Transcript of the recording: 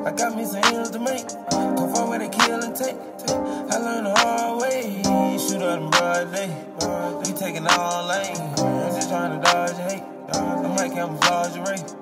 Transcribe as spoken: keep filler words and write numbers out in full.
I got me some L's to make. Come forward and kill and take. I learned the hard way. Shoot up in broad day. We taking all lanes. I'm just trying to dodge hate. I might camouflage your race.